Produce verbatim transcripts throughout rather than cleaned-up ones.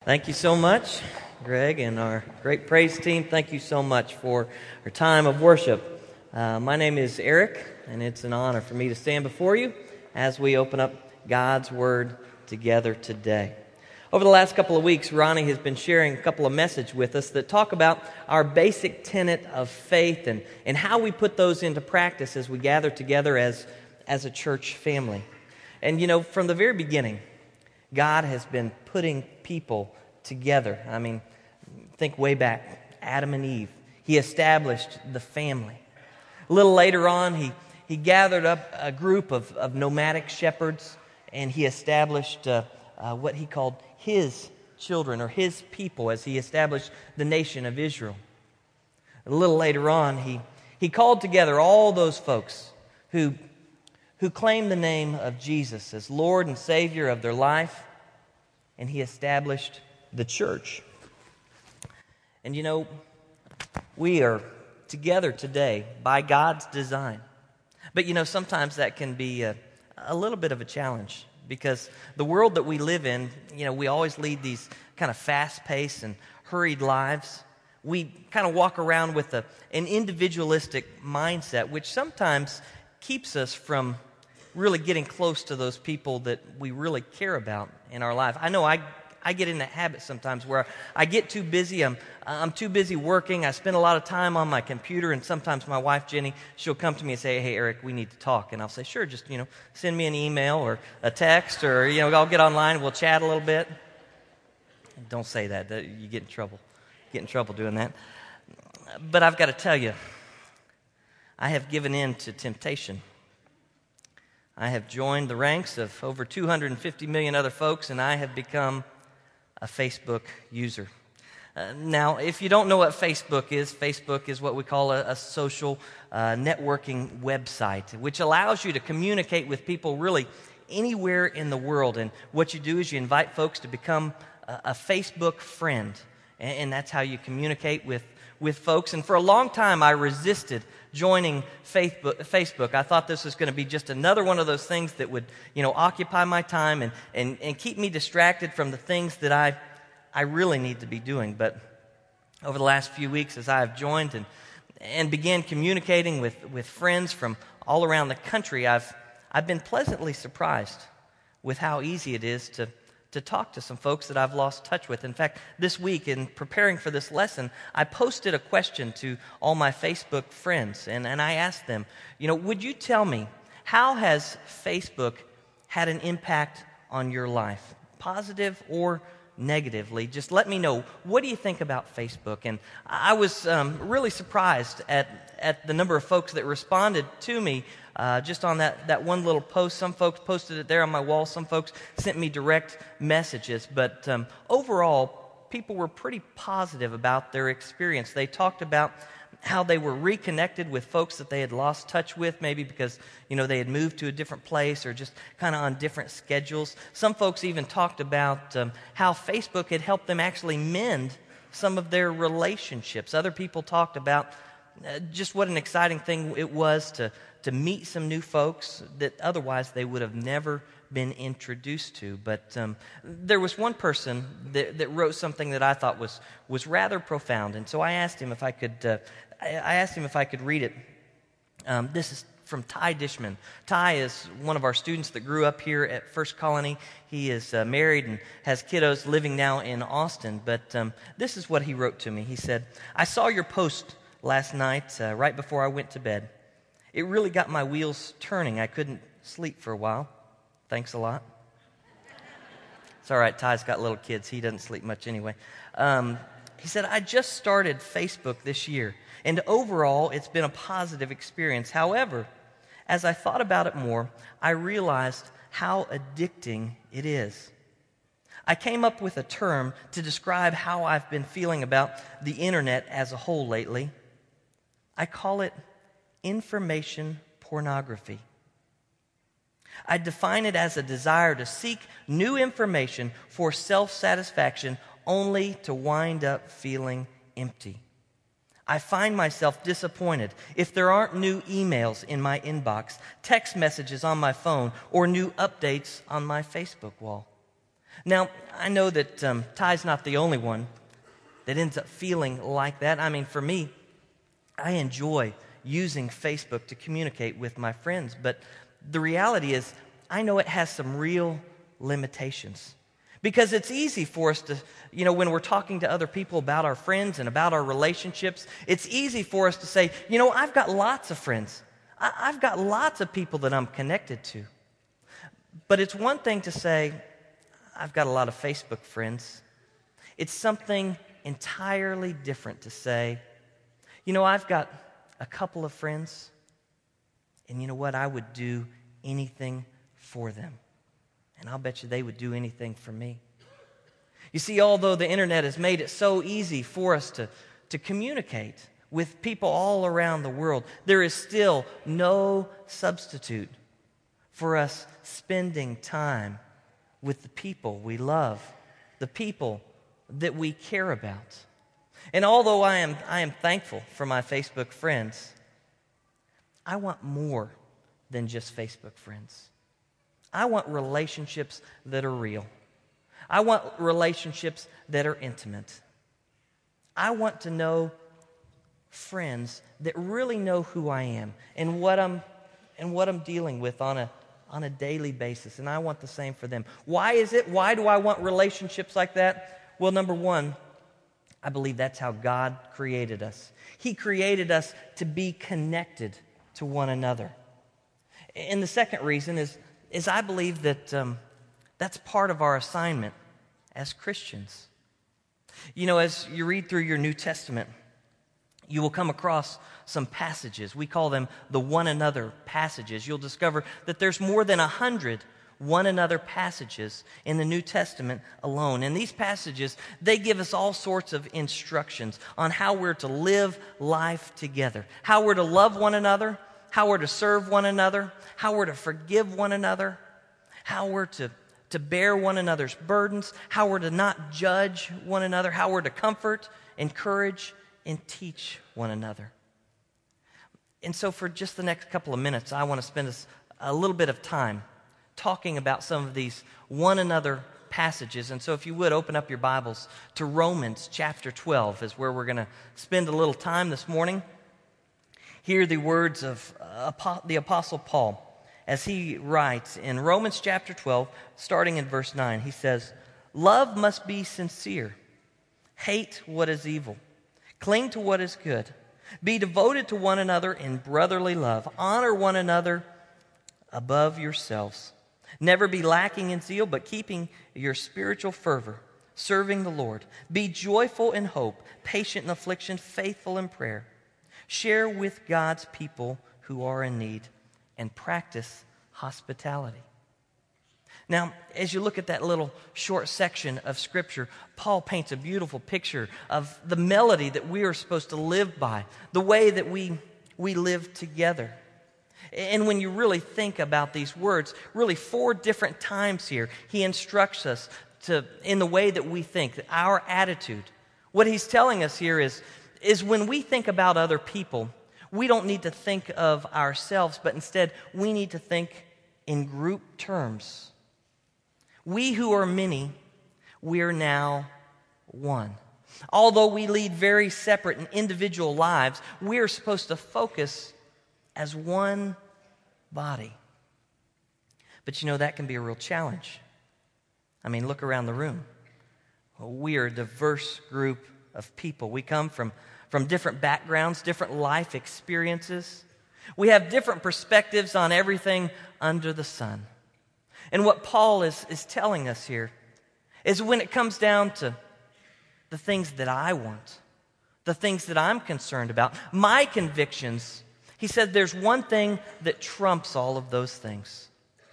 Thank you so much, Greg, and our great praise team. Thank you so much for our time of worship. Uh, my name is Eric, and it's an honor for me to stand before you as we open up God's Word together today. Over the last couple of weeks, Ronnie has been sharing a couple of messages with us that talk about our basic tenet of faith and, and how we put those into practice as we gather together as, as a church family. And, you know, from the very beginning, God has been putting people together. I mean, think way back, Adam and Eve. He established the family. A little later on, he, he gathered up a group of, of nomadic shepherds, and he established uh, uh, what he called his children or his people as he established the nation of Israel. A little later on, he, he called together all those folks who who claimed the name of Jesus as Lord and Savior of their life, and he established the church. And you know, we are together today by God's design. But you know, sometimes that can be a, a little bit of a challenge because the world that we live in, you know, we always lead these kind of fast-paced and hurried lives. We kind of walk around with a, an individualistic mindset, which sometimes keeps us from really getting close to those people that we really care about in our life. I know I I get in that habit sometimes where I get too busy. I'm I'm too busy working. I spend a lot of time on my computer, and sometimes my wife Jenny, she'll come to me and say, "Hey Eric, we need to talk." And I'll say, "Sure, just you know, send me an email or a text, or you know, I'll get online and we'll chat a little bit." Don't say that. that you get in trouble. Get in trouble doing that. But I've got to tell you, I have given in to temptation. I have joined the ranks of over two hundred fifty million other folks, and I have become a Facebook user. Uh, now, if you don't know what Facebook is, Facebook is what we call a, a social uh, networking website, which allows you to communicate with people really anywhere in the world. And what you do is you invite folks to become a, a Facebook friend, and, and that's how you communicate with, with folks. And for a long time, I resisted joining Facebook, Facebook. I thought this was going to be just another one of those things that would, you know, occupy my time and, and, and keep me distracted from the things that I I really need to be doing. But over the last few weeks, as I have joined and and began communicating with, with friends from all around the country, I've I've been pleasantly surprised with how easy it is to to talk to some folks that I've lost touch with. In fact, this week in preparing for this lesson, I posted a question to all my Facebook friends, and, and I asked them, you know, would you tell me, how has Facebook had an impact on your life, positive or negatively? Just let me know, what do you think about Facebook? And I was um, really surprised at, at the number of folks that responded to me Uh, just on that, that one little post. Some folks posted it there on my wall. Some folks sent me direct messages. But um, overall, people were pretty positive about their experience. They talked about how they were reconnected with folks that they had lost touch with, maybe because, you know, they had moved to a different place or just kind of on different schedules. Some folks even talked about um, how Facebook had helped them actually mend some of their relationships. Other people talked about uh, just what an exciting thing it was to to meet some new folks that otherwise they would have never been introduced to. But um, there was one person that, that wrote something that I thought was was rather profound, and so I asked him if I could. Uh, I asked him if I could read it. Um, this is from Ty Dishman. Ty is one of our students that grew up here at First Colony. He is uh, married and has kiddos living now in Austin. But um, this is what he wrote to me. He said, "I saw your post last night uh, right before I went to bed. It really got my wheels turning. I couldn't sleep for a while. Thanks a lot." It's all right, Ty's got little kids. He doesn't sleep much anyway. Um, he said, "I just started Facebook this year, and overall, it's been a positive experience. However, as I thought about it more, I realized how addicting it is. I came up with a term to describe how I've been feeling about the internet as a whole lately. I call it information pornography. I define it as a desire to seek new information for self-satisfaction only to wind up feeling empty. I find myself disappointed if there aren't new emails in my inbox, text messages on my phone, or new updates on my Facebook wall. Now, I know that um, Ty's not the only one that ends up feeling like that. I mean, for me, I enjoy using Facebook to communicate with my friends, but the reality is I know it has some real limitations. Because it's easy for us to, you know, when we're talking to other people about our friends and about our relationships, it's easy for us to say, you know, I've got lots of friends. I- I've got lots of people that I'm connected to. But it's one thing to say, I've got a lot of Facebook friends. It's something entirely different to say, you know, I've got a couple of friends, and you know what? I would do anything for them. And I'll bet you they would do anything for me. You see, although the internet has made it so easy for us to, to communicate with people all around the world, there is still no substitute for us spending time with the people we love, the people that we care about. And although I am, I am thankful for my Facebook friends, I want more than just Facebook friends. I want relationships that are real. I want relationships that are intimate. I want to know friends that really know who I am and what I'm and what I'm dealing with on a on a daily basis. And I want the same for them. Why is it? Why do I want relationships like that? Well, number one, I believe that's how God created us. He created us to be connected to one another. And the second reason is is I believe that um, that's part of our assignment as Christians. You know, as you read through your New Testament, you will come across some passages. We call them the one another passages. You'll discover that there's more than a hundred one another passages in the New Testament alone. And these passages, they give us all sorts of instructions on how we're to live life together, how we're to love one another, how we're to serve one another, how we're to forgive one another, how we're to, to bear one another's burdens, how we're to not judge one another, how we're to comfort, encourage, and teach one another. And so for just the next couple of minutes, I want to spend a, a little bit of time talking about some of these one another passages. And so if you would, open up your Bibles to Romans chapter twelve is where we're going to spend a little time this morning. Hear the words of uh, the Apostle Paul as he writes in Romans chapter twelve, starting in verse nine. He says, "Love must be sincere. Hate what is evil. Cling to what is good. Be devoted to one another in brotherly love. Honor one another above yourselves. Never be lacking in zeal, but keeping your spiritual fervor, serving the Lord. Be joyful in hope, patient in affliction, faithful in prayer. Share with God's people who are in need, and practice hospitality." Now, as you look at that little short section of Scripture, Paul paints a beautiful picture of the melody that we are supposed to live by, the way that we, we live together. And when you really think about these words, really four different times here, he instructs us to, in the way that we think, our attitude. What he's telling us here is, is when we think about other people, we don't need to think of ourselves, but instead we need to think in group terms. We who are many, we are now one. Although we lead very separate and individual lives, we are supposed to focus as one body. But you know, that can be a real challenge. I mean, look around the room. We are a diverse group of people. We come from, from different backgrounds, different life experiences. We have different perspectives on everything under the sun. And what Paul is, is telling us here is when it comes down to the things that I want, the things that I'm concerned about, my convictions, he said there's one thing that trumps all of those things.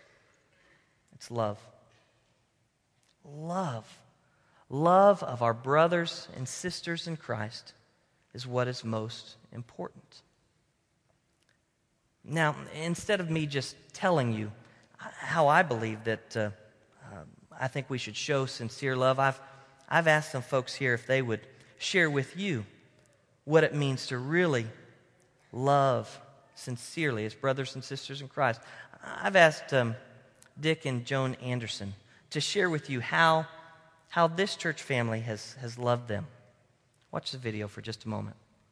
It's love. Love. Love of our brothers and sisters in Christ is what is most important. Now, instead of me just telling you how I believe that uh, uh, I think we should show sincere love, I've, I've asked some folks here if they would share with you what it means to really love sincerely as brothers and sisters in Christ. I've asked um, Dick and Joan Anderson to share with you how, how this church family has, has loved them. Watch the video for just a moment.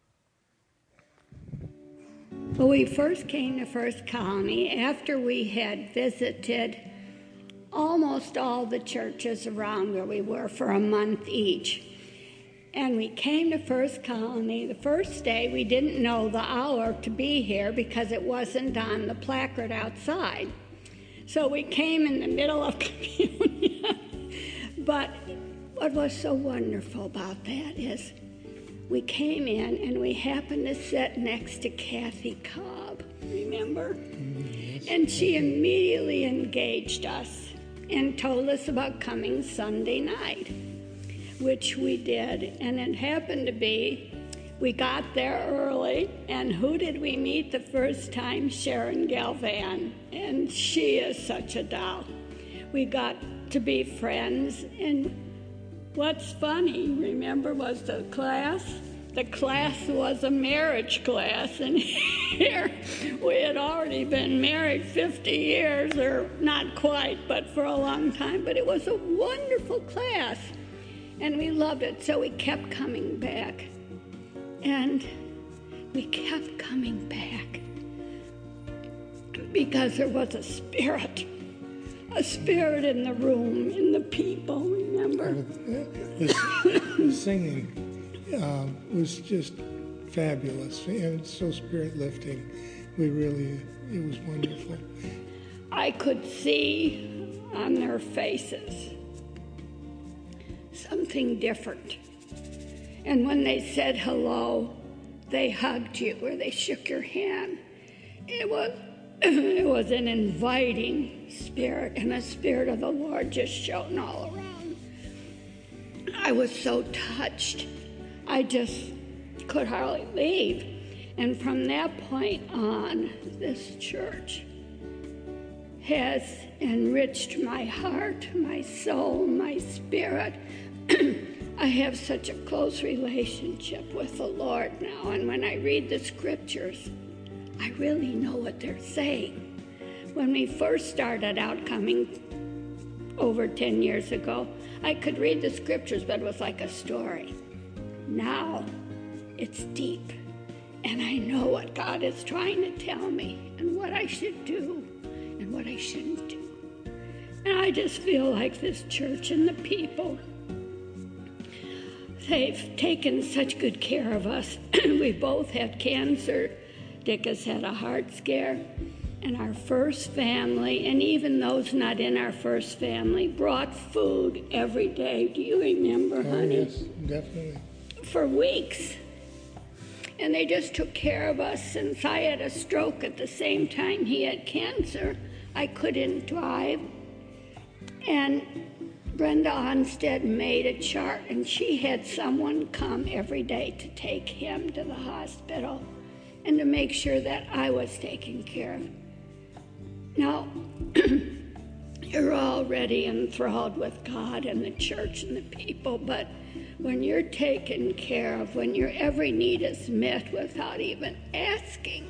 Well, we first came to First Colony after we had visited almost all the churches around where we were for a month each. And we came to First Colony. The first day, we didn't know the hour to be here because it wasn't on the placard outside. So we came in the middle of communion. But what was so wonderful about that is we came in and we happened to sit next to Kathy Cobb, remember? Mm-hmm. And she immediately engaged us and told us about coming Sunday night, which we did. And it happened to be, we got there early, and who did we meet the first time? Sharon Galvan. And she is such a doll. We got to be friends, and what's funny, remember, was the class? The class was a marriage class, and here we had already been married fifty years, or not quite, but for a long time. But it was a wonderful class, and we loved it, so we kept coming back. And we kept coming back because there was a spirit. A spirit in the room, in the people, remember? The, the singing uh, was just fabulous and so spirit-lifting. We really, it was wonderful. I could see on their faces something different. And when they said hello, they hugged you or they shook your hand. It was It was an inviting spirit, and the Spirit of the Lord just shone all around. I was so touched. I just could hardly leave. And from that point on, this church has enriched my heart, my soul, my spirit. I have such a close relationship with the Lord now, and when I read the scriptures, I really know what they're saying. When we first started out coming over ten years ago, I could read the scriptures, but it was like a story. Now, it's deep, and I know what God is trying to tell me and what I should do and what I shouldn't do. And I just feel like this church and the people, they've taken such good care of us. We both had cancer. Dick has had a heart scare, and our first family, and even those not in our first family, brought food every day. Do you remember, oh, honey? Yes, definitely. For weeks. And they just took care of us. Since I had a stroke at the same time he had cancer, I couldn't drive. And Brenda Onstead made a chart, and she had someone come every day to take him to the hospital and to make sure that I was taken care of. Now, you're already enthralled with God and the church and the people, but when you're taken care of, when your every need is met without even asking,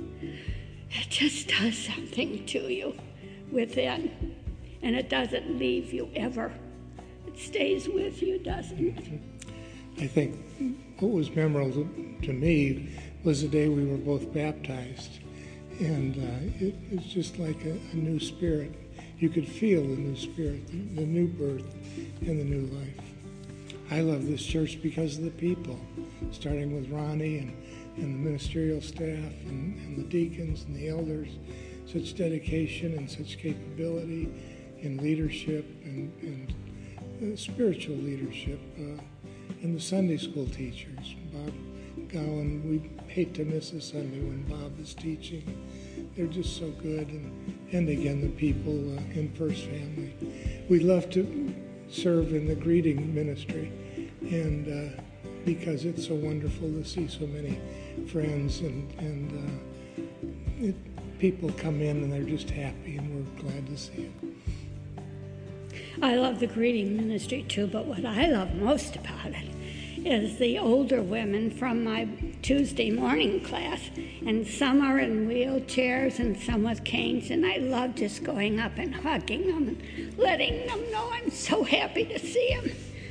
it just does something to you within, and it doesn't leave you ever. It stays with you, doesn't it? I think what was memorable to me was the day we were both baptized, and uh, it was just like a, a new spirit. You could feel the new spirit, the, the new birth, and the new life. I love this church because of the people, starting with Ronnie and, and the ministerial staff and, and the deacons and the elders. Such dedication and such capability in leadership and, and uh, spiritual leadership, uh, and the Sunday school teachers. Bob Gowan, we hate to miss a Sunday when Bob is teaching. They're just so good. And, and again, the people uh, in First Family. We love to serve in the greeting ministry, and uh, because it's so wonderful to see so many friends, and, and uh, it, people come in and they're just happy, and we're glad to see it. I love the greeting ministry too, but what I love most about it is the older women from my Tuesday morning class, and some are in wheelchairs and some with canes, and I love just going up and hugging them and letting them know I'm so happy to see them.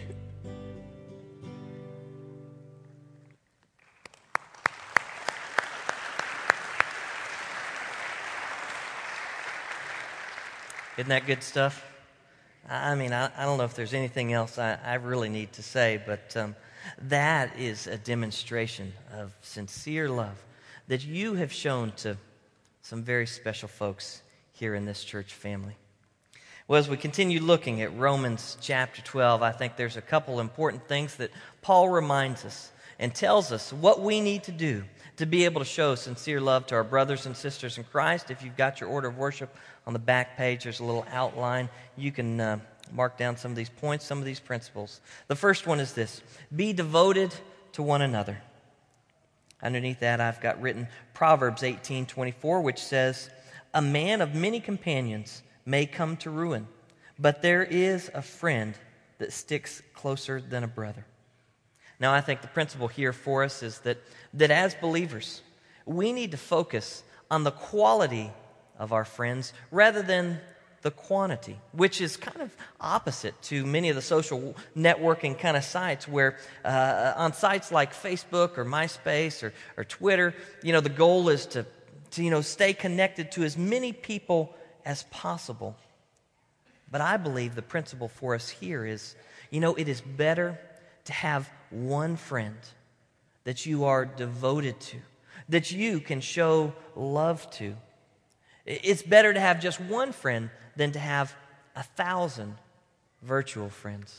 Isn't that good stuff? I mean, I, I don't know if there's anything else I, I really need to say, but um, that is a demonstration of sincere love that you have shown to some very special folks here in this church family. Well, as we continue looking at Romans chapter twelve, I think there's a couple important things that Paul reminds us and tells us what we need to do to be able to show sincere love to our brothers and sisters in Christ. If you've got your order of worship on the back page, there's a little outline. You can uh, mark down some of these points, some of these principles. The first one is this: be devoted to one another. Underneath that, I've got written Proverbs eighteen twenty-four, which says, "A man of many companions may come to ruin, but there is a friend that sticks closer than a brother." Now, I think the principle here for us is that, that as believers, we need to focus on the quality of our friends rather than the quantity, which is kind of opposite to many of the social networking kind of sites where uh, on sites like Facebook or MySpace or, or Twitter, you know, the goal is to, to, you know, stay connected to as many people as possible. But I believe the principle for us here is, you know, it is better to have one friend that you are devoted to, that you can show love to. It's better to have just one friend than to have a thousand virtual friends.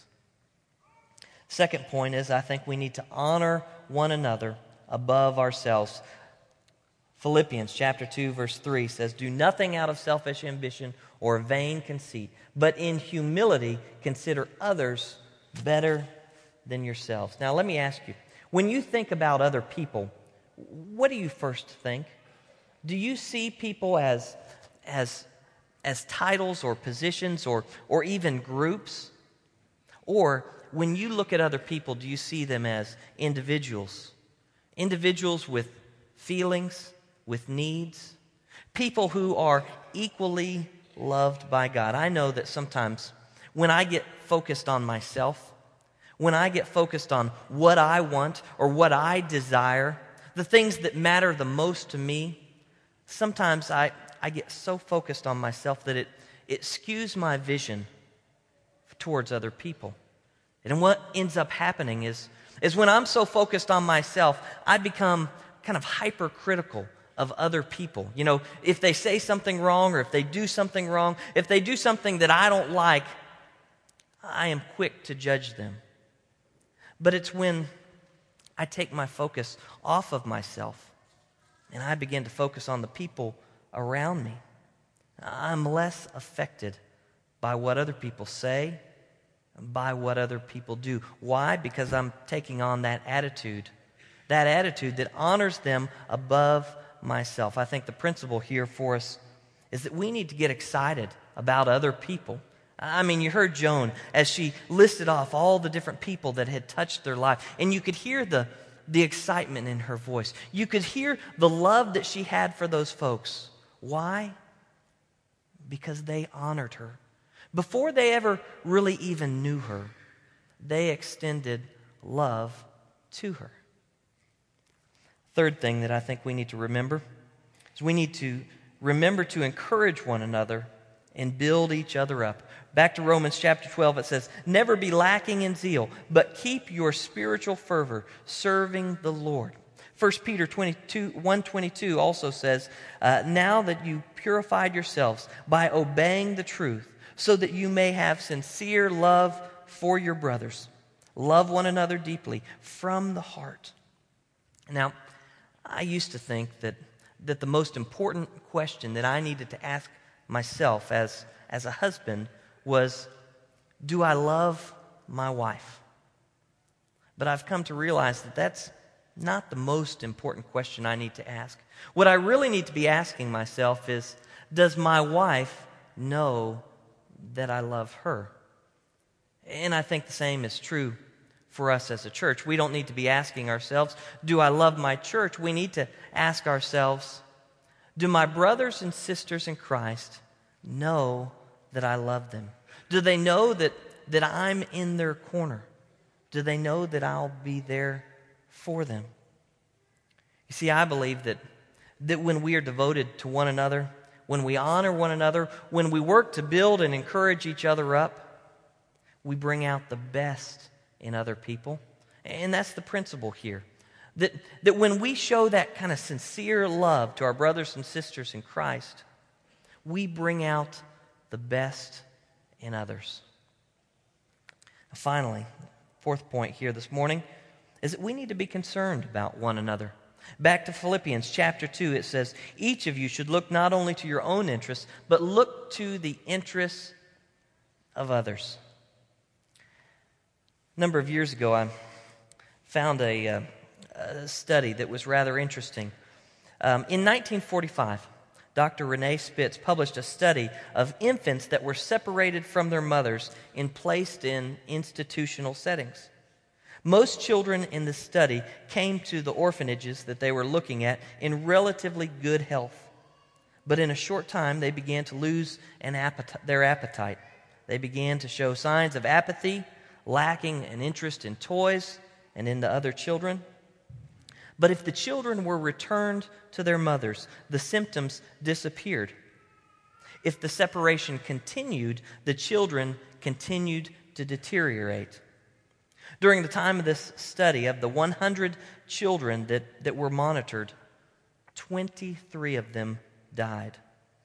Second point is, I think we need to honor one another above ourselves. Philippians chapter two, verse three says, "Do nothing out of selfish ambition or vain conceit, but in humility consider others better than yourselves." Now, let me ask you, when you think about other people, what do you first think? Do you see people as as as titles or positions or or even groups? Or when you look at other people, do you see them as individuals? Individuals with feelings, with needs, people who are equally loved by God. I know that sometimes when I get focused on myself, when I get focused on what I want or what I desire, the things that matter the most to me, sometimes I, I get so focused on myself that it, it skews my vision towards other people. And what ends up happening is, is when I'm so focused on myself, I become kind of hypercritical of other people. You know, if they say something wrong or if they do something wrong, if they do something that I don't like, I am quick to judge them. But it's when I take my focus off of myself and I begin to focus on the people around me, I'm less affected by what other people say, by what other people do. Why? Because I'm taking on that attitude, that attitude that honors them above myself. I think the principle here for us is that we need to get excited about other people. I mean, you heard Joan as she listed off all the different people that had touched their life, and you could hear the, the excitement in her voice. You could hear the love that she had for those folks. Why? Because they honored her. Before they ever really even knew her, they extended love to her. Third thing that I think we need to remember is we need to remember to encourage one another and build each other up. Back to Romans chapter twelve, it says, "Never be lacking in zeal, but keep your spiritual fervor serving the Lord." First Peter twenty-two, one twenty-two also says, uh, "Now that you purified yourselves by obeying the truth, so that you may have sincere love for your brothers. Love one another deeply from the heart." Now, I used to think that, that the most important question that I needed to ask myself as, as a husband was, do I love my wife? But I've come to realize that that's not the most important question I need to ask. What I really need to be asking myself is, does my wife know that I love her? And I think the same is true for us as a church. We don't need to be asking ourselves, do I love my church? We need to ask ourselves, do my brothers and sisters in Christ know that I love them? Do they know that, that I'm in their corner? Do they know that I'll be there for them? You see, I believe that, that when we are devoted to one another, when we honor one another, when we work to build and encourage each other up, we bring out the best in other people. And that's the principle here. That, that when we show that kind of sincere love to our brothers and sisters in Christ, we bring out the best in others. Finally, fourth point here this morning is that we need to be concerned about one another. Back to Philippians chapter two, it says, each of you should look not only to your own interests, but look to the interests of others. A number of years ago, I found a, uh, a study that was rather interesting. Um, in nineteen forty-five, Doctor Renee Spitz published a study of infants that were separated from their mothers and placed in institutional settings. Most children in the study came to the orphanages that they were looking at in relatively good health. But in a short time, they began to lose an appetite, their appetite. They began to show signs of apathy, lacking an interest in toys and in the other children. But if the children were returned to their mothers, the symptoms disappeared. If the separation continued, the children continued to deteriorate. During the time of this study, of the one hundred children that, that were monitored, twenty-three of them died.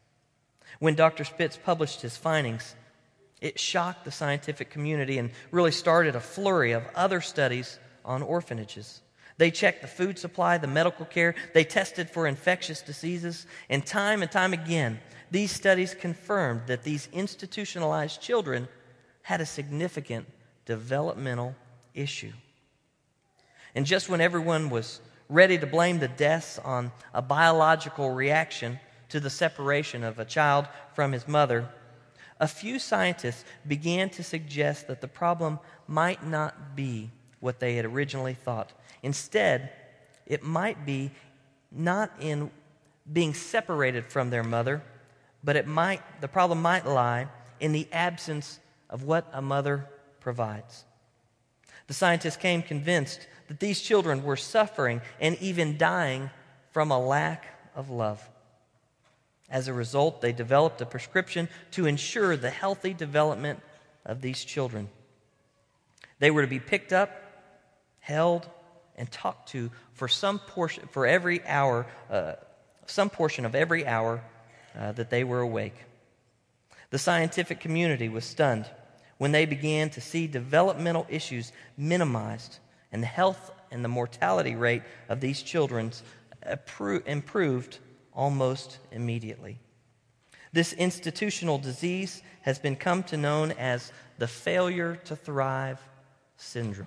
When Doctor Spitz published his findings, it shocked the scientific community and really started a flurry of other studies on orphanages. They checked the food supply, the medical care, they tested for infectious diseases, and time and time again, these studies confirmed that these institutionalized children had a significant developmental issue. And just when everyone was ready to blame the deaths on a biological reaction to the separation of a child from his mother, a few scientists began to suggest that the problem might not be what they had originally thought. Instead, it might be not in being separated from their mother, but it might the problem might lie in the absence of what a mother provides. The scientists came convinced that these children were suffering and even dying from a lack of love. As a result, they developed a prescription to ensure the healthy development of these children. They were to be picked up, held, and talked to for some portion, for every hour, uh, some portion of every hour uh, that they were awake. The scientific community was stunned when they began to see developmental issues minimized and the health and the mortality rate of these children improved almost immediately. This institutional disease has been come to known as the failure to thrive syndrome.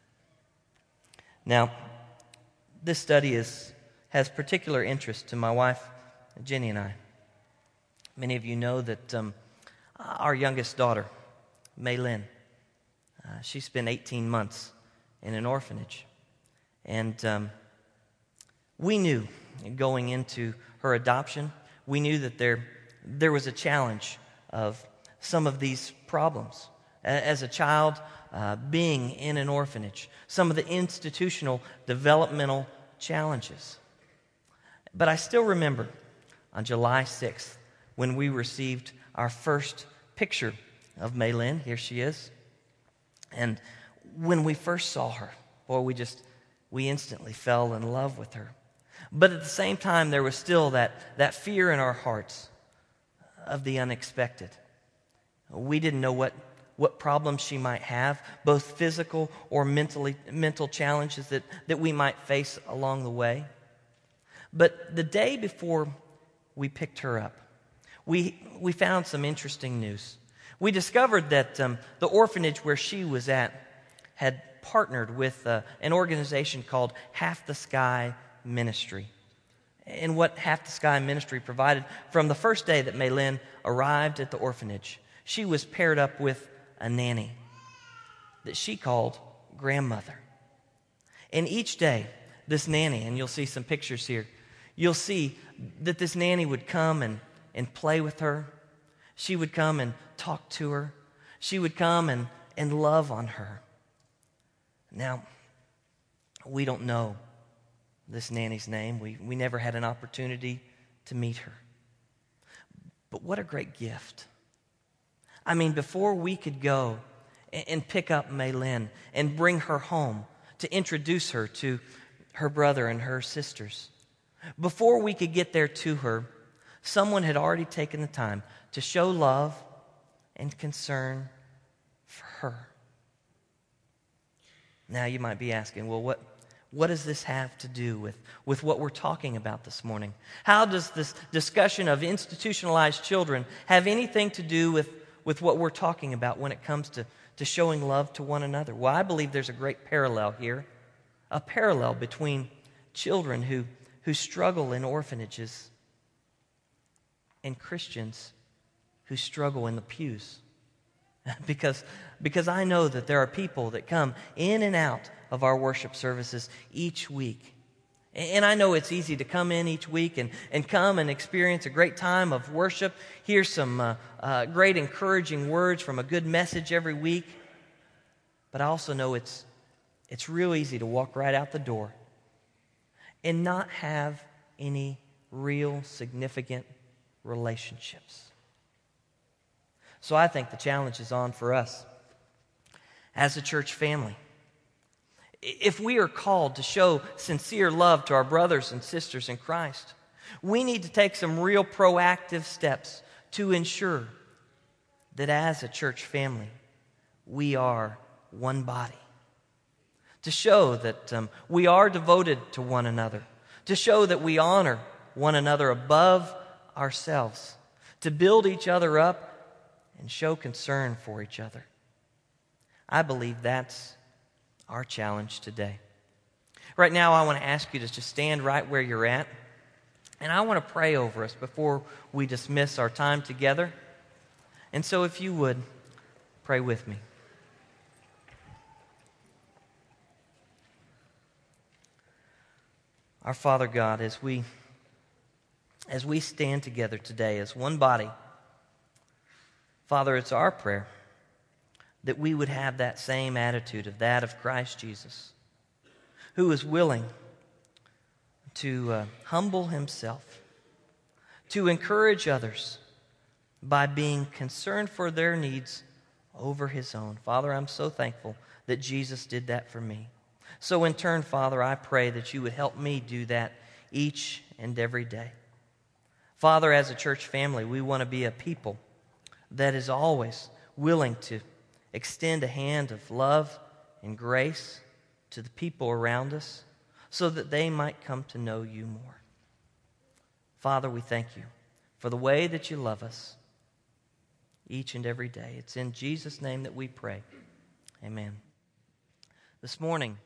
Now, this study is, has particular interest to my wife, Jenny, and I. Many of you know that um, our youngest daughter, Maylin, uh, she spent eighteen months in an orphanage. And um, we knew going into her adoption, we knew that there, there was a challenge of some of these problems. As a child, uh, being in an orphanage, some of the institutional developmental challenges. But I still remember on July sixth when we received our first picture of Maylin. Here she is. And when we first saw her, boy, we just, we instantly fell in love with her. But at the same time, there was still that, that fear in our hearts of the unexpected. We didn't know what, what problems she might have, both physical or mentally, mental challenges that, that we might face along the way. But the day before we picked her up, we, we found some interesting news. We discovered that um, the orphanage where she was at had partnered with uh, an organization called Half the Sky Ministry. And what Half the Sky Ministry provided from the first day that Maylin arrived at the orphanage, she was paired up with a nanny that she called grandmother. And each day, this nanny, and you'll see some pictures here, you'll see that this nanny would come and, and play with her. She would come and talk to her. She would come and, and love on her. Now, we don't know this nanny's name. We, we never had an opportunity to meet her. But what a great gift. I mean, before we could go and, and pick up Maylin and bring her home to introduce her to her brother and her sisters, before we could get there to her, someone had already taken the time to show love and concern for her. Now you might be asking, well, what, what does this have to do with, with what we're talking about this morning? How does this discussion of institutionalized children have anything to do with, with what we're talking about when it comes to, to showing love to one another? Well, I believe there's a great parallel here, a parallel between children who, who struggle in orphanages and Christians who struggle in the pews. Because, because I know that there are people that come in and out of our worship services each week. And I know it's easy to come in each week and, and come and experience a great time of worship, hear some uh, uh, great encouraging words from a good message every week. But I also know it's, it's real easy to walk right out the door and not have any real significant relationships. So I think the challenge is on for us as a church family. If we are called to show sincere love to our brothers and sisters in Christ, we need to take some real proactive steps to ensure that as a church family, we are one body. To show that um, we are devoted to one another. To show that we honor one another above ourselves. To build each other up and show concern for each other. I believe that's our challenge today. Right now, I want to ask you to just stand right where you're at. And I want to pray over us before we dismiss our time together. And so if you would, pray with me. Our Father God, as we, as we stand together today as one body, Father, it's our prayer that we would have that same attitude of that of Christ Jesus, who is willing to uh, humble himself, to encourage others by being concerned for their needs over his own. Father, I'm so thankful that Jesus did that for me. So in turn, Father, I pray that you would help me do that each and every day. Father, as a church family, we want to be a people that is always willing to extend a hand of love and grace to the people around us so that they might come to know you more. Father, we thank you for the way that you love us each and every day. It's in Jesus' name that we pray. Amen. This morning,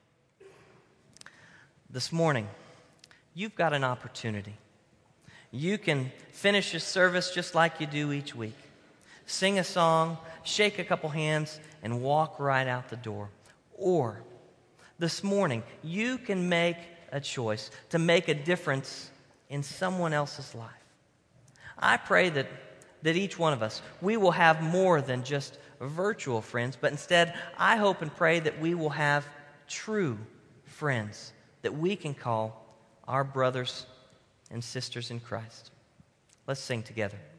this morning, you've got an opportunity. You can finish this service just like you do each week. Sing a song, shake a couple hands, and walk right out the door. Or, this morning, you can make a choice to make a difference in someone else's life. I pray that, that each one of us, we will have more than just virtual friends, but instead, I hope and pray that we will have true friends that we can call our brothers and sisters in Christ. Let's sing together.